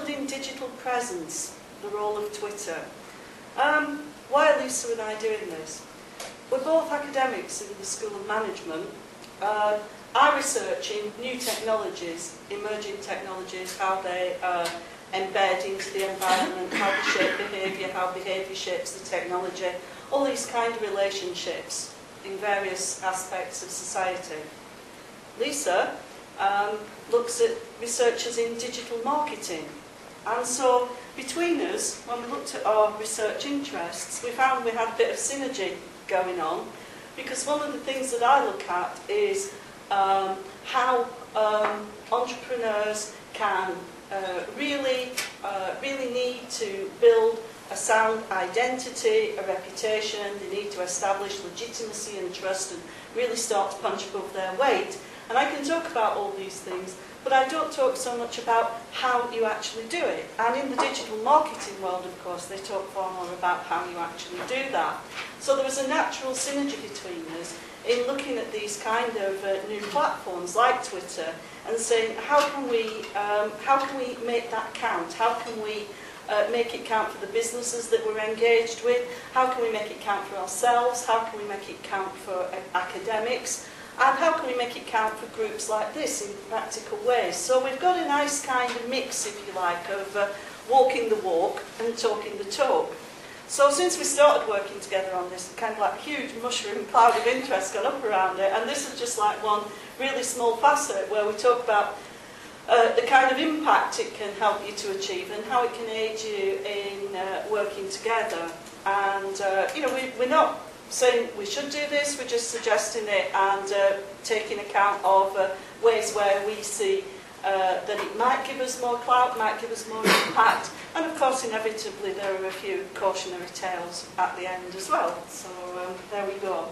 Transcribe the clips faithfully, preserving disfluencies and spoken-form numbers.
building digital presence, the role of Twitter. Um, why are Lisa and I doing this? We're both academics in the School of Management. Uh, I research in new technologies, emerging technologies, how they uh, embed into the environment, how they shape behaviour, how behaviour shapes the technology, all these kind of relationships in various aspects of society. Lisa um, looks at researchers in digital marketing. And so between us, when we looked at our research interests, we found we had a bit of synergy going on, because one of the things that I look at is um, how um, entrepreneurs can uh, really, uh, really need to build a sound identity, a reputation. They need to establish legitimacy and trust and really start to punch above their weight. And I can talk about all these things, but I don't talk so much about how you actually do it. And in the digital marketing world, of course, they talk far more about how you actually do that. So there was a natural synergy between us in looking at these kind of uh, new platforms like Twitter and saying, how can we, um, how can we make that count? How can we uh, make it count for the businesses that we're engaged with? How can we make it count for ourselves? How can we make it count for uh, academics? And how can we make it count for groups like this in practical ways? So we've got a nice kind of mix, if you like, of uh, walking the walk and talking the talk. So since we started working together on this, kind of like a huge mushroom cloud of interest got up around it, and this is just like one really small facet where we talk about uh, the kind of impact it can help you to achieve and how it can aid you in uh, working together. And, uh, you know, we, we're not saying we should do this, we're just suggesting it and uh, taking account of uh, ways where we see uh, that it might give us more clout, might give us more impact, and of course inevitably there are a few cautionary tales at the end as well. So um, there we go.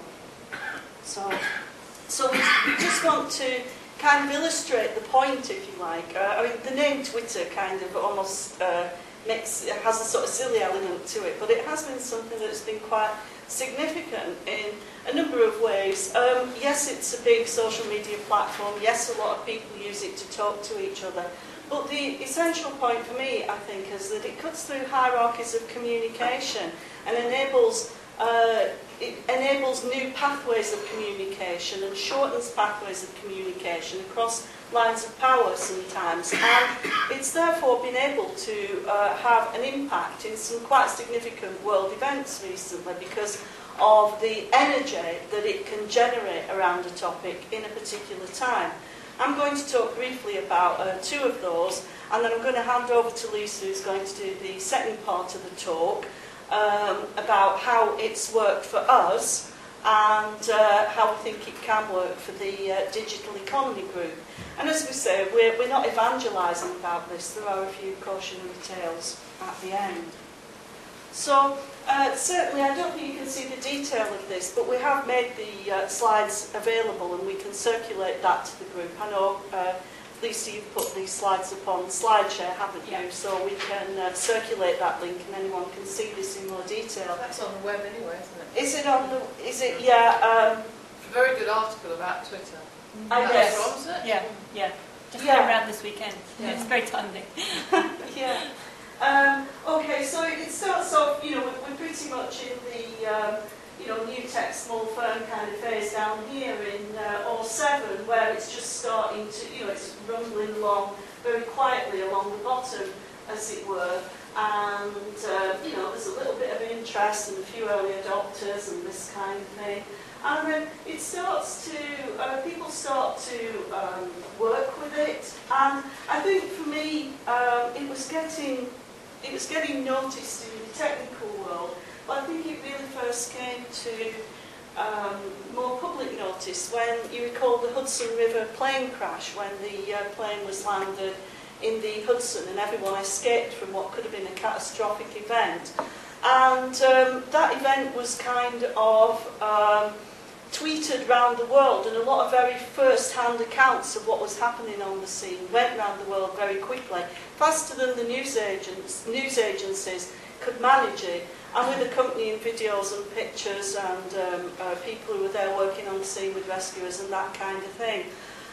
So, so we, we just want to kind of illustrate the point, if you like. Uh, I mean, the name Twitter kind of almost uh, makes, it has a sort of silly element to it, but it has been something that's been quite significant in a number of ways. Um, yes, it's a big social media platform. Yes, a lot of people use it to talk to each other. But the essential point for me, I think, is that it cuts through hierarchies of communication and enables uh, it enables new pathways of communication and shortens pathways of communication across lines of power sometimes. And it's therefore been able to uh, have an impact in some quite significant world events recently because of the energy that it can generate around a topic in a particular time. I'm going to talk briefly about uh, two of those, and then I'm going to hand over to Lisa, who's going to do the second part of the talk um, about how it's worked for us and uh, how we think it can work for the uh, Digital Economy Group. And as we say, we're, we're not evangelising about this. There are a few cautionary tales at the end. So, uh, certainly, I don't think you can see the detail of this, but we have made the uh, slides available and we can circulate that to the group. I know, uh, Lisa, you've put these slides up on SlideShare, haven't you? Yeah. So we can uh, circulate that link and anyone can see this in more detail. That's on the web anyway, isn't it? Is it on the, is it, yeah. Um, it's a very good article about Twitter. I guess. From, is it? Yeah, yeah. Just yeah. came around this weekend. Yeah. It's very timely. Yeah. Um, okay, so it starts off, you know, we're, we're pretty much in the, um, you know, new tech small firm kind of phase down here in uh, oh seven, where it's just starting to, you know, it's rumbling along very quietly along the bottom, as it were. And, uh, you know, there's a little bit of interest and a few early adopters and this kind of thing. And then it starts to, uh, people start to um, work with it. And I think for me, um, it was getting, it was getting noticed in the technical world. But I think it really first came to um, more public notice when you recall the Hudson River plane crash, when the uh, plane was landed in the Hudson and everyone escaped from what could have been a catastrophic event. And um, that event was kind of um, tweeted around the world, and a lot of very first-hand accounts of what was happening on the scene went around the world very quickly, faster than the news agents, news agencies could manage it, and with accompanying videos and pictures and um, uh, people who were there working on the scene with rescuers and that kind of thing.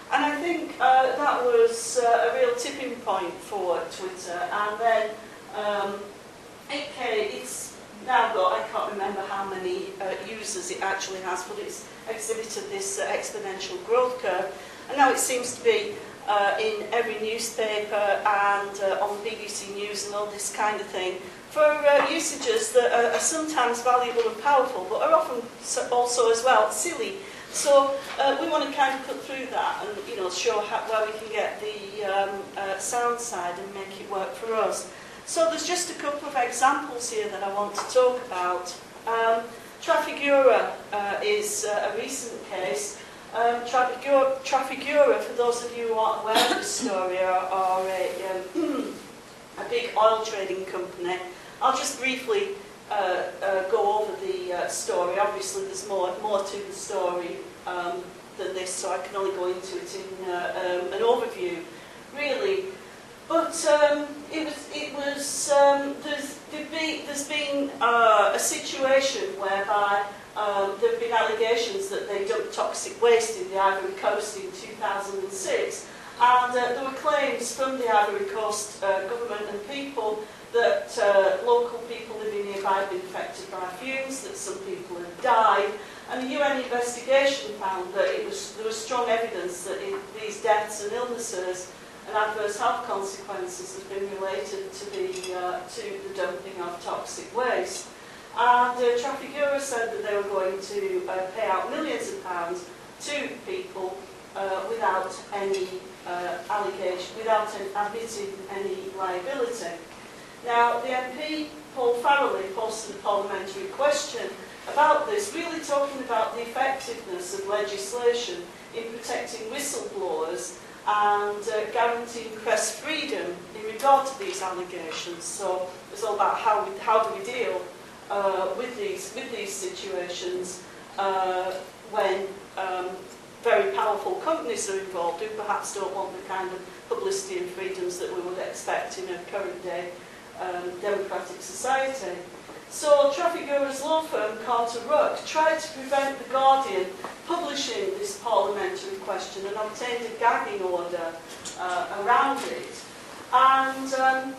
And I think uh, that was uh, a real tipping point for Twitter. And then um, it came, it's now got, I can't remember how many uh, users it actually has, but it's exhibited this uh, exponential growth curve. And now it seems to be uh, in every newspaper and uh, on B B C News and all this kind of thing, for uh, usages that are, are sometimes valuable and powerful, but are often so also as well silly. So uh, we want to kind of cut through that and, you know, show how, where we can get the um, uh, sound side and make it work for us. So there's just a couple of examples here that I want to talk about. Um, Trafigura uh, is uh, a recent case. Um, Trafigura, Trafigura, for those of you who aren't aware of the story, are, are a, um, a big oil trading company. I'll just briefly uh, uh, go over the uh, story. Obviously, there's more, more to the story um, than this, so I can only go into it in uh, um, an overview, really. But um, it was, it was um, there's, be, there's been uh, a situation whereby um, there have been allegations that they dumped toxic waste in the Ivory Coast in two thousand six, and uh, there were claims from the Ivory Coast uh, government and people that uh, local people living nearby had been affected by fumes, that some people had died, and the U N investigation found that it was, there was strong evidence that it, these deaths and illnesses and adverse health consequences have been related to the, uh, to the dumping of toxic waste. And uh, Trafigura said that they were going to uh, pay out millions of pounds to people uh, without any uh, allegation, without admitting any liability. Now, the M P, Paul Farrelly, posted a parliamentary question about this, really talking about the effectiveness of legislation in protecting whistleblowers and uh, guaranteeing press freedom in regard to these allegations. So it's all about how we, how do we deal uh, with these with these situations uh, when um, very powerful companies are involved who perhaps don't want the kind of publicity and freedoms that we would expect in a current day um, democratic society. So Trafigura's law firm, Carter Ruck, tried to prevent The Guardian publishing this parliamentary question and obtained a gagging order uh, around it. And um,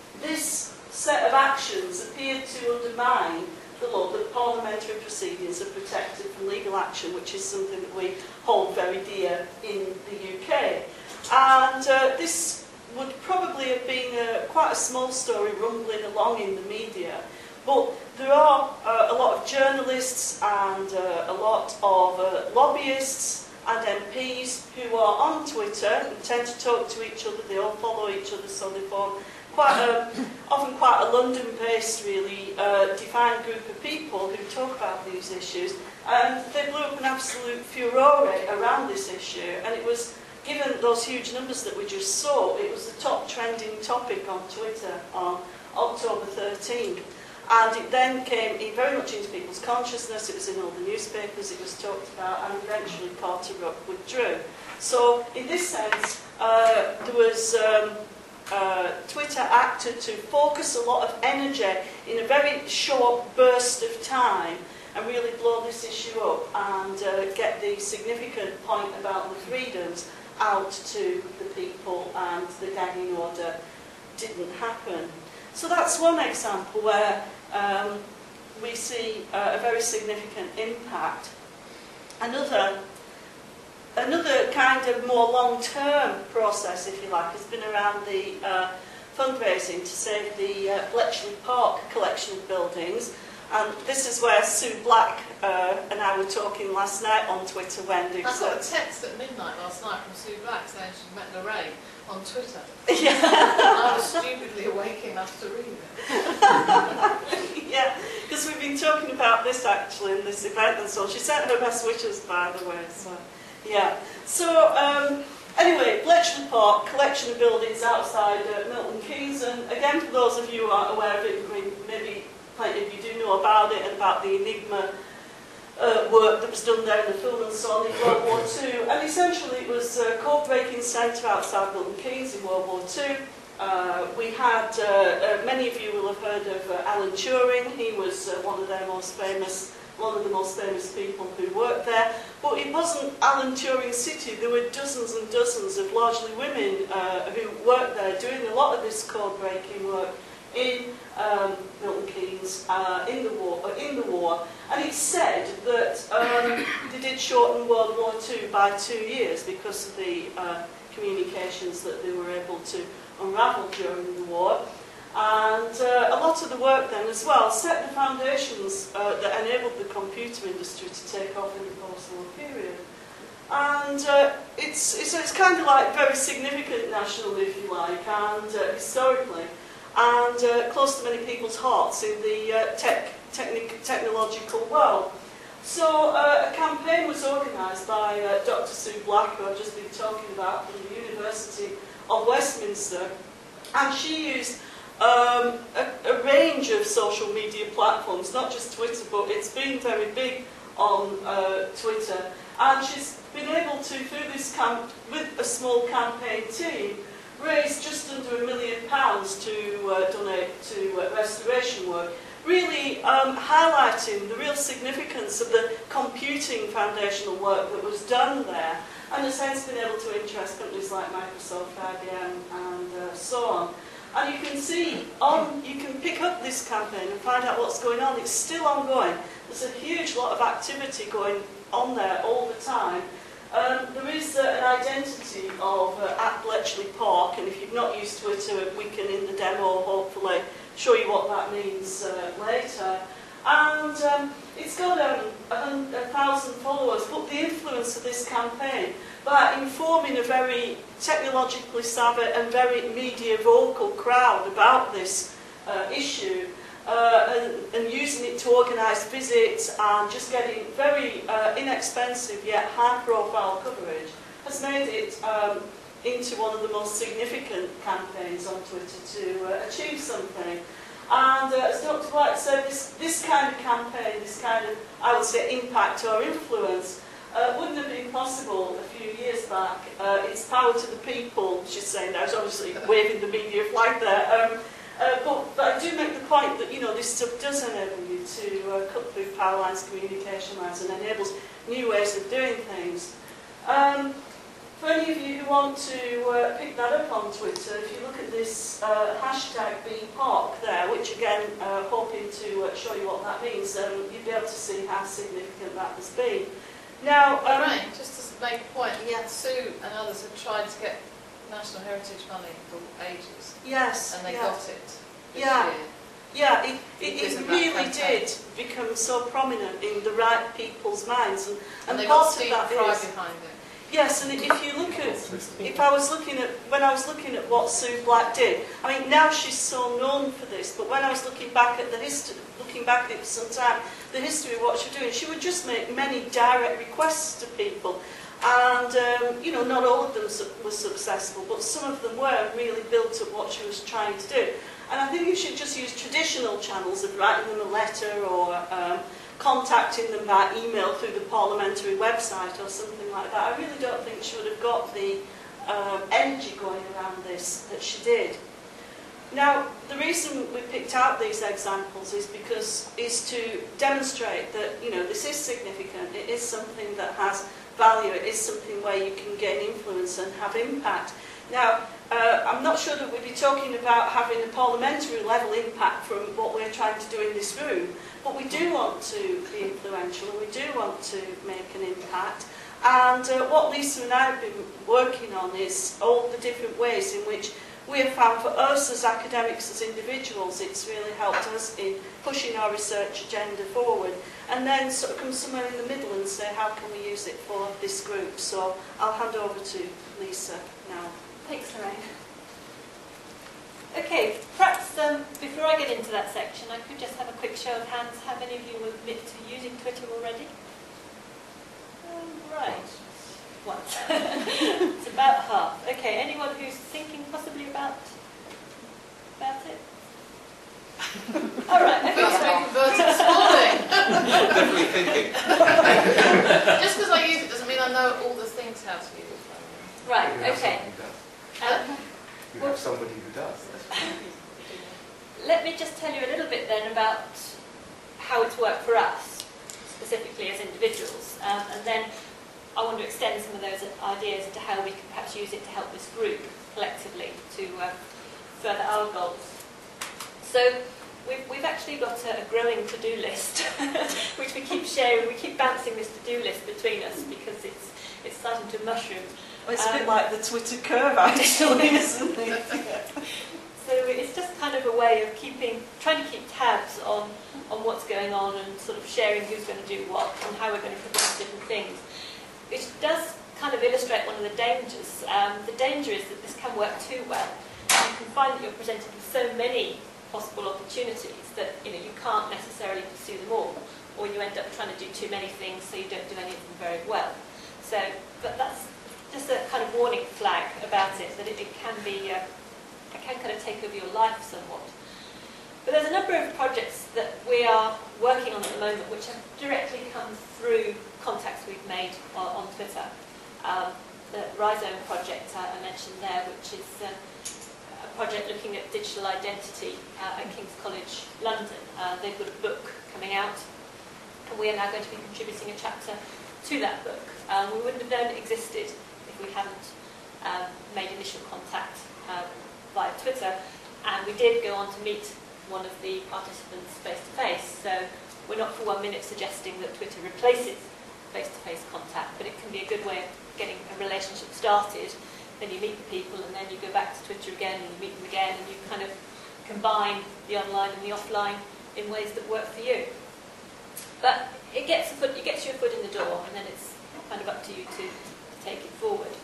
this set of actions appeared to undermine the law that parliamentary proceedings are protected from legal action, which is something that we hold very dear in the U K. And uh, this would probably have been a, quite a small story rumbling along in the media. But there are uh, a lot of journalists and uh, a lot of uh, lobbyists and M Ps who are on Twitter and tend to talk to each other. They all follow each other, so they form quite a, often quite a London-based, really uh, defined group of people who talk about these issues. And they blew up an absolute furore around this issue, and it was, given those huge numbers that we just saw, it was the top trending topic on Twitter on October thirteenth. And it then came in very much into people's consciousness. It was in all the newspapers, it was talked about, and eventually Carter Ruck withdrew. So in this sense, uh, there was um, uh, Twitter acted to focus a lot of energy in a very short burst of time and really blow this issue up and uh, get the significant point about the freedoms out to the people, and the gagging order didn't happen. So that's one example where um, we see uh, a very significant impact. Another, another kind of more long-term process, if you like, has been around the uh, fundraising to save the uh, Bletchley Park collection of buildings. And this is where Sue Black uh, and I were talking last night on Twitter, Wendy. I got a text at midnight last night from Sue Black saying she'd met Lorraine on Twitter. Yeah. I was stupidly awake enough to read it. Yeah, because we've been talking about this actually in this event, and so she sent her best wishes, by the way. So, yeah. So, um, anyway, Bletchley Park, collection of buildings outside uh, Milton Keynes, and again, for those of you who aren't aware of it, maybe plenty of you do know about it and about the Enigma uh, work that was done there in the film and so on in World War Two. And essentially it was a code-breaking centre outside Milton Keynes in World War Two. Uh, we had, uh, uh, many of you will have heard of uh, Alan Turing. He was uh, one of their most famous one of the most famous people who worked there. But it wasn't Alan Turing City. There were dozens and dozens of largely women uh, who worked there doing a lot of this code-breaking work in um, Milton Keynes uh, in the war. Uh, in the war, and it's said that um, they did shorten World War Two by two years because of the uh, communications that they were able to unravel during the war. And uh, a lot of the work then as well set the foundations uh, that enabled the computer industry to take off in the post-war period. And uh, it's, it's, it's kind of like very significant nationally, if you like, and uh, historically, and uh, close to many people's hearts in the uh, tech, technic, technological world. So uh, a campaign was organised by uh, Doctor Sue Black, who I've just been talking about, from the University of Westminster, and she used Um, a, a range of social media platforms, not just Twitter, but it's been very big on uh, Twitter. And she's been able to, through this camp, with a small campaign team, raise just under a million pounds to uh, donate to uh, restoration work, really um, highlighting the real significance of the computing foundational work that was done there, and has hence been able to interest companies like Microsoft, I B M, and uh, so on. And you can see, on, you can pick up this campaign and find out what's going on. It's still ongoing. There's a huge lot of activity going on there all the time. Um, there is uh, an identity of uh, at Bletchley Park, and if you've not used Twitter, we can, in the demo, hopefully show you what that means uh, later. And um, it's got um, a, a thousand followers, but the influence of this campaign, by informing a very technologically savvy and very media vocal crowd about this uh, issue, uh, and, and using it to organise visits and just getting very uh, inexpensive yet high-profile coverage, has made it um, into one of the most significant campaigns on Twitter to uh, achieve something. And uh, as Doctor White said, this, this kind of campaign, this kind of, I would say, impact or influence, Uh, wouldn't have been possible a few years back. Uh, it's power to the people, she's saying now, she's obviously waving the media flag there. Um, uh, but, but I do make the point that, you know, this stuff does enable you to uh, cut through power lines, communication lines, and enables new ways of doing things. Um, for any of you who want to uh, pick that up on Twitter, if you look at this uh, hashtag B Park there, which again, uh, hoping to uh, show you what that means, um, you'd be able to see how significant that has been. Now, um, right, just to make a point, yeah. Sue and others have tried to get National Heritage funding for ages. Yes. And they yeah. got it this yeah. year. Yeah, it, it, Because it of that really campaign. did become so prominent in the right people's minds. And, And and they part got of Steve that Fry is... behind it. Yes, and if you look at, if I was looking at, when I was looking at what Sue Black did, I mean, now she's so known for this, but when I was looking back at the history, looking back at it for some time, the history of what she was doing, she would just make many direct requests to people. And, um, you know, not all of them su were successful, but some of them were, and really built up what she was trying to do. And I think you should just use traditional channels of writing them a letter or um, contacting them by email through the parliamentary website or something like that. I really don't think she would have got the um, energy going around this that she did. Now, the reason we picked out these examples is because is to demonstrate that, you know, this is significant. It is something that has value. It is something where you can gain influence and have impact. Now, uh, I'm not sure that we'd be talking about having a parliamentary level impact from what we're trying to do in this room, but we do want to be influential and we do want to make an impact. And uh, what Lisa and I have been working on is all the different ways in which we have found for us as academics, as individuals, it's really helped us in pushing our research agenda forward. And then sort of come somewhere in the middle and say, how can we use it for this group? So I'll hand over to Lisa now. Thanks, Lorraine. Okay, perhaps um, before I get into that section, I could just have a quick show of hands. How many of you will admit to using Twitter already? Um, right. Once. It's about half. Okay, anyone who's thinking possibly about, about it? All right. Okay. That's been converted this morning. Definitely thinking. Just because I use it doesn't mean I know all the things how to use it. Right, You have okay. somebody who does. Um, You have somebody who does. let me just tell you a little bit then about how it's worked for us. specifically as individuals. Um, and then I want to extend some of those ideas into how we can perhaps use it to help this group collectively to uh, further our goals. So we've, we've actually got a, a growing to-do list, which we keep sharing. We keep bouncing this to-do list between us because it's, it's starting to mushroom. Well, it's a Um, bit like the Twitter curve, actually, isn't it? So it's just kind of a way of keeping, trying to keep tabs on, on what's going on and sort of sharing who's going to do what and how we're going to produce different things. Which does kind of illustrate one of the dangers. Um, the danger is that this can work too well. You can find that you're presented with so many possible opportunities that you know you can't necessarily pursue them all, or you end up trying to do too many things so you don't do any of them very well. So, but that's just a kind of warning flag about it, that it, it can be, uh, it can kind of take over your life somewhat. But there's a number of projects that we are working on at the moment which have directly come through contacts we've made on, on Twitter. Um, the Rhizome project uh, I mentioned there, which is uh, a project looking at digital identity uh, at King's College London. Uh, they've got a book coming out, and we are now going to be contributing a chapter to that book. Um, we wouldn't have known it existed if we hadn't um, made initial contact um, via Twitter, and we did go on to meet one of the participants face-to-face. So we're not for one minute suggesting that Twitter replaces face-to-face contact, but it can be a good way of getting a relationship started. Then you meet the people, and then you go back to Twitter again, and you meet them again, and you kind of combine the online and the offline in ways that work for you. But it gets, a foot, it gets you a foot in the door, and then it's kind of up to you to, to take it forward.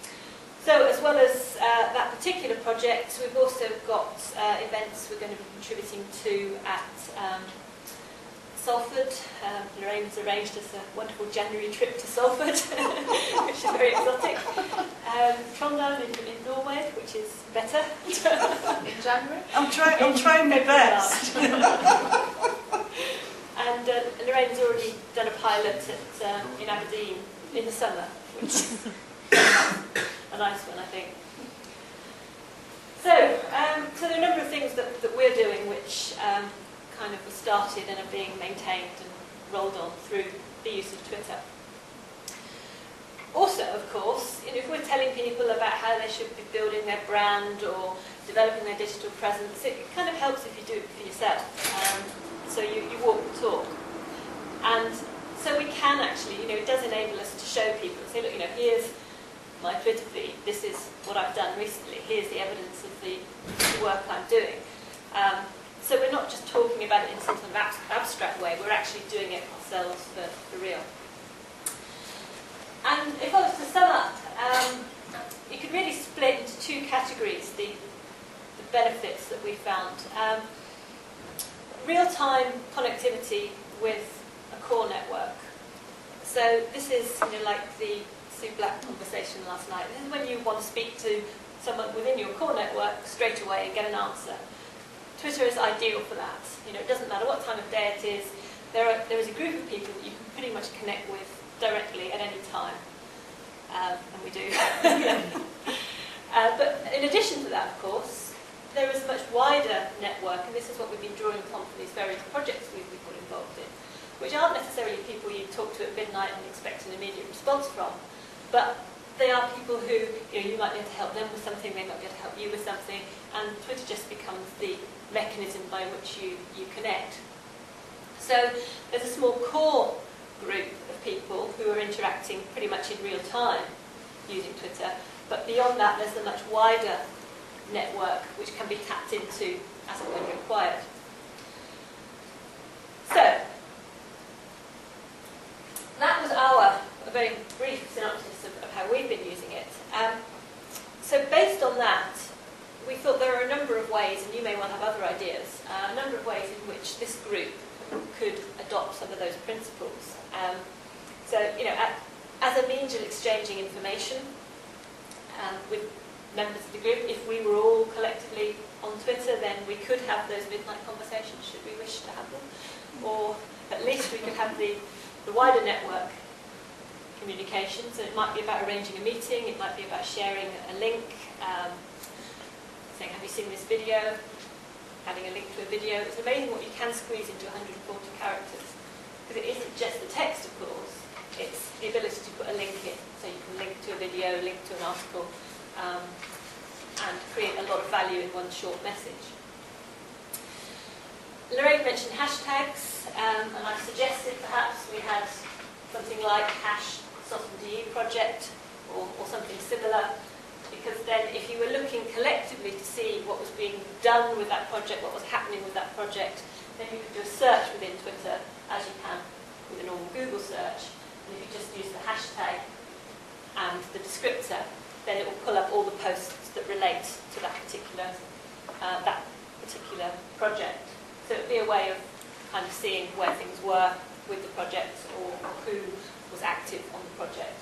So as well as uh, that particular project, we've also got uh, events we're going to be contributing to at um, Salford. Um, Lorraine has arranged us a wonderful January trip to Salford, which is very exotic. Um, Trondheim in, in Norway, which is better. In January? I'm, try I'm trying my best. And uh, Lorraine's already done a pilot at, um, in Aberdeen in the summer, which is a nice one, I think. So, um, so there are a number of things that, that we're doing which um, kind of were started and are being maintained and rolled on through the use of Twitter. Also, of course, you know, if we're telling people about how they should be building their brand or developing their digital presence, it kind of helps if you do it for yourself. Um, so you, you walk the talk. And so we can actually, you know, it does enable us to show people, say, look, you know, here's my Twitter feed, this is what I've done recently, here's the evidence of the work I'm doing. Um, so we're not just talking about it in some sort of ab abstract way, we're actually doing it ourselves for, for real. And if I was to sum up, um, you could really split into two categories the, the benefits that we found. Um, real-time connectivity with a core network. So this is, you know, like the Sue Black conversation last night. This is when you want to speak to someone within your core network straight away and get an answer. Twitter is ideal for that. You know, it doesn't matter what time of day it is. There are there is a group of people that you can pretty much connect with directly at any time, um, and we do. uh, but in addition to that, of course, there is a much wider network, and this is what we've been drawing from for these various projects we've, we've got involved in, which aren't necessarily people you talk to at midnight and expect an immediate response from, but they are people who, you know, you might be able to help them with something, they might be able to help you with something, and Twitter just becomes the mechanism by which you, you connect. So there's a small core group of people who are interacting pretty much in real time using Twitter, but beyond that there's a much wider network which can be tapped into as and when required. So, that was our a very brief synopsis of, of how we've been using it. Um, so based on that, we thought there are a number of ways, and you may well have other ideas, uh, a number of ways in which this group could adopt some of those principles. Um, so, you know, at, as a means of exchanging information um, with members of the group, if we were all collectively on Twitter, then we could have those midnight conversations, should we wish to have them. Or at least we could have the, the wider network communication. So it might be about arranging a meeting, it might be about sharing a link, um, saying, have you seen this video? Adding a link to a video. It's amazing what you can squeeze into one hundred forty characters. because it isn't just the text, of course, it's the ability to put a link in. So you can link to a video, link to an article, um, and create a lot of value in one short message. Lorraine mentioned hashtags, um, and I've suggested perhaps we had something like hash SOSMDU project or, or something similar, because then if you were looking collectively to see what was being done with that project, what was happening with that project, then you could do a search within Twitter, as you can with a normal Google search. And if you just use the hashtag and the descriptor, then it will pull up all the posts that relate to that particular uh, that particular project. So it would be a way of kind of seeing where things were with the project or who was active on the project.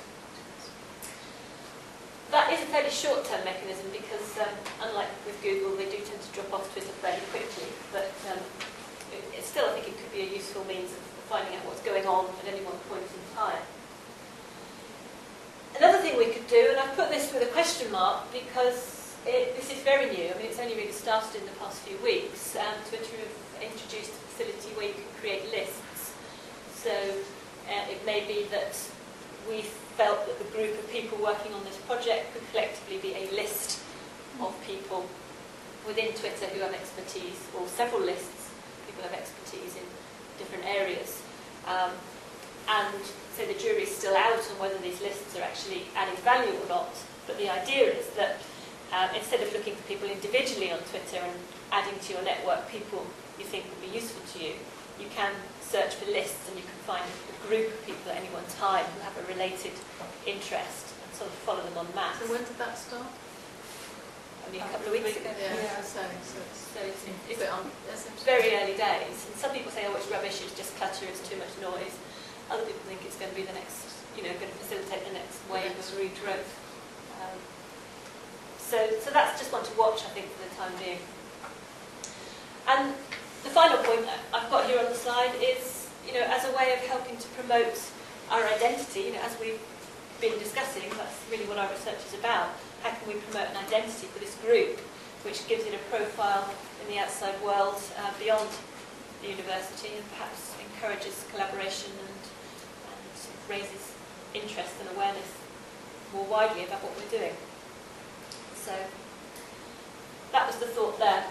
That is a fairly short-term mechanism because, um, unlike with Google, they do tend to drop off Twitter fairly quickly. But um, it, it still, I think it could be a useful means of finding out what's going on at any one point in time. Another thing we could do, and I've put this with a question mark because it, this is very new. I mean, it's only really started in the past few weeks. Um, Twitter have introduced a facility where you can create lists. So uh, it may be that we felt that the group of people working on this project could collectively be a list of people within Twitter who have expertise, or several lists of people who have expertise in different areas. Um, and so the jury's still out on whether these lists are actually adding value or not, but the idea is that um, instead of looking for people individually on Twitter and adding to your network people you think would be useful to you, you can search for lists and you can find a group of people at any one time who have a related interest and sort of follow them en masse. So when did that start? Only a couple of weeks ago. Yeah, Yeah. so, so it's, So it's, it's, it's um, it's very early days. And some people say, oh, it's rubbish, it's just clutter, it's too much noise. Other people think it's going to be the next, you know, going to facilitate the next wave of regrowth. Um, so, so that's just one to watch, I think, for the time being. And the final point that I've got here on the slide is, you know, as a way of helping to promote our identity, you know, as we've been discussing, that's really what our research is about. How can we promote an identity for this group, which gives it a profile in the outside world uh, beyond the university, and perhaps encourages collaboration and, and sort of raises interest and awareness more widely about what we're doing. So that was the thought there.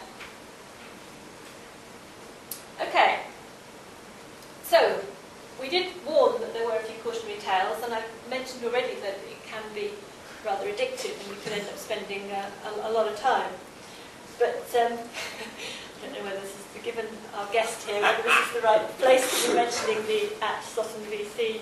Okay, so we did warn that there were a few cautionary tales, and I've mentioned already that it can be rather addictive and you could end up spending uh, a, a lot of time. But um, I don't know whether this is, given our guest here, whether this is the right place to be mentioning the at SOSMVC.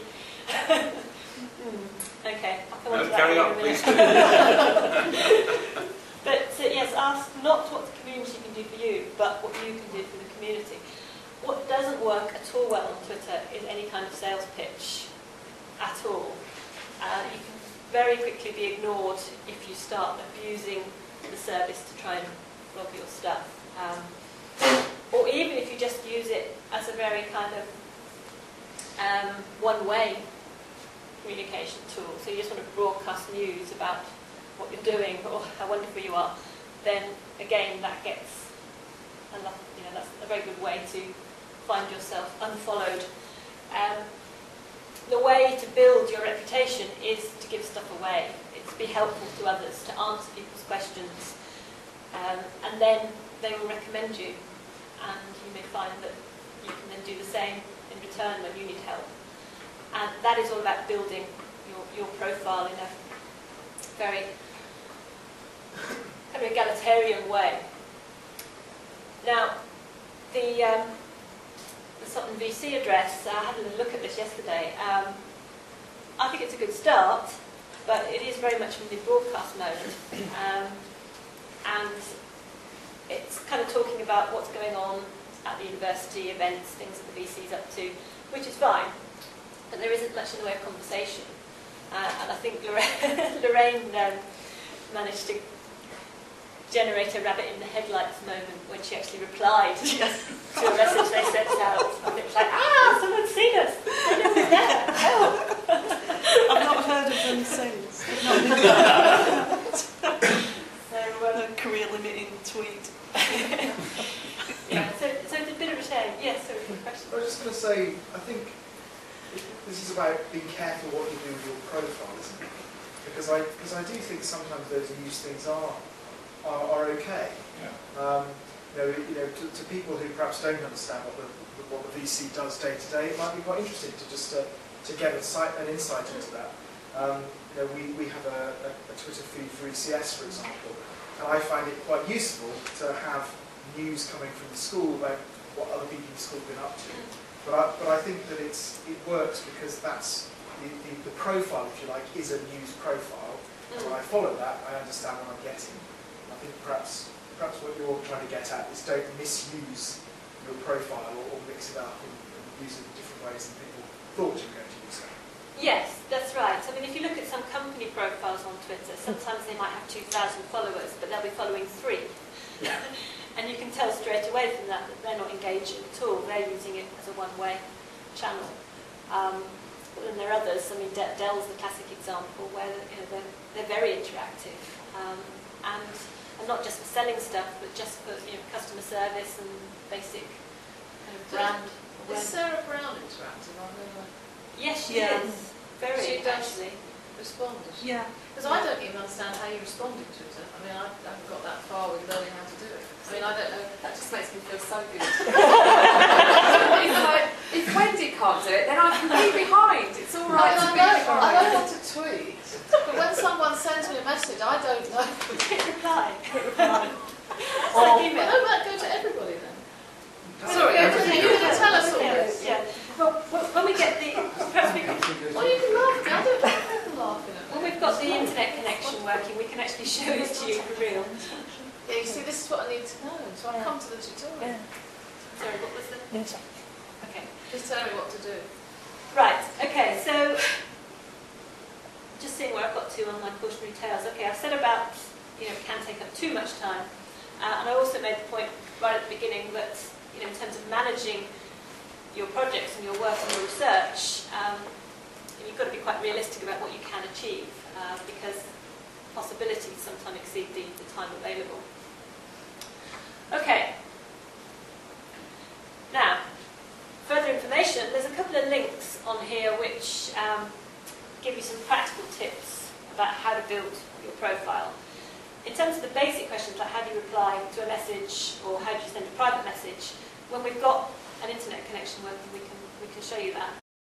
mm, okay, I'll come on No, to that carry in on, a please. minute. But uh, yes, ask not what the community can do for you, but what you can do for the community. What doesn't work at all well on Twitter is any kind of sales pitch at all. Uh, you can very quickly be ignored if you start abusing the service to try and flog your stuff. Um, or even if you just use it as a very kind of um, one-way communication tool. So you just want to broadcast news about what you're doing or how wonderful you are, then again that gets a lot, you know, that's a very good way to find yourself unfollowed. Um, the way to build your reputation is to give stuff away. It's to be helpful to others, to answer people's questions, um, and then they will recommend you, and you may find that you can then do the same in return when you need help. And that is all about building your, your profile in a very kind of egalitarian way. Now, the um, the Sutton V C address, uh, I had a look at this yesterday. Um, I think it's a good start, but it is very much in the broadcast mode. Um, and it's kind of talking about what's going on at the university, events, things that the V C's up to, which is fine, but there isn't much in the way of conversation. Uh, and I think Lorraine, Lorraine um, managed to generate a rabbit in the headlights moment when she actually replied to a message they sent out. And it was like, ah, someone's seen us. They know we're there. Help. I've not heard of them since. so, um, A career-limiting tweet. yeah, so, so it's a bit of a shame. Yes, so good question. I was just going to say, I think this is about being careful what you do with your profile, isn't it? Because I, because I do think sometimes those news things are, are, are okay. Yeah. Um, you know, you know to, to people who perhaps don't understand what the, what the V C does day to day, it might be quite interesting to just uh, to get a sight, an insight into that. Um, you know, we, we have a, a, a Twitter feed for E C S, for example, and I find it quite useful to have news coming from the school about what other people in the school have been up to. But I, but I think that it's, it works because that's the, the, the profile, if you like, is a news profile. And when I follow that, I understand what I'm getting. I think perhaps perhaps what you're trying to get at is don't misuse your profile or, or mix it up and, and use it in different ways than people thought you were going to use it. Yes, that's right. I mean, if you look at some company profiles on Twitter, sometimes they might have two thousand followers, but they'll be following three. Yeah. And you can tell straight away from that that they're not engaging at all. They're using it as a one-way channel. Um, but then there are others. I mean, De Dell's the classic example where you know they're, they're very interactive, um, and, and not just for selling stuff, but just for you know customer service and basic kind of brand Is awareness. Sarah Brown interactive on her Yes, she Yeah. is. Very She does. actually. responded? Yeah. Because I don't even understand how you respond to Twitter. I mean, I haven't got that far with learning how to do it. I mean, I don't know. That just makes me feel so good. It's like, if Wendy can't do it, then I can be behind. It's all I, right mean, to I, be know, I behind. know how to tweet, but when someone sends me a message, I don't know. Hit reply. That's Or- like But email. don't that go to everybody then? Sorry, You're everything going goes to tell us all this? Yeah. Well, well, when we get the, perhaps we can, Well, you can laugh. I don't like people laughing at when me. we've got the internet connection working, we can actually show it to you for real. Yeah, you see, this is what I need to know. So I come to the tutorial. Sorry, what was the? Okay. Just tell me what to do. Right. Okay. So, just seeing where I've got to on my cautionary tales. Okay, I've said about you know it can take up too much time, uh, and I also made the point right at the beginning that you know in terms of managing your projects and your work and your research, um, you've got to be quite realistic about what you can achieve uh, because possibilities sometimes exceed the, the time available. Okay. Now, further information, there's a couple of links on here which um, give you some practical tips about how to build your profile. In terms of the basic questions like how do you reply to a message or how do you send a private message, when we've got an internet connection working, we can, we can show you that.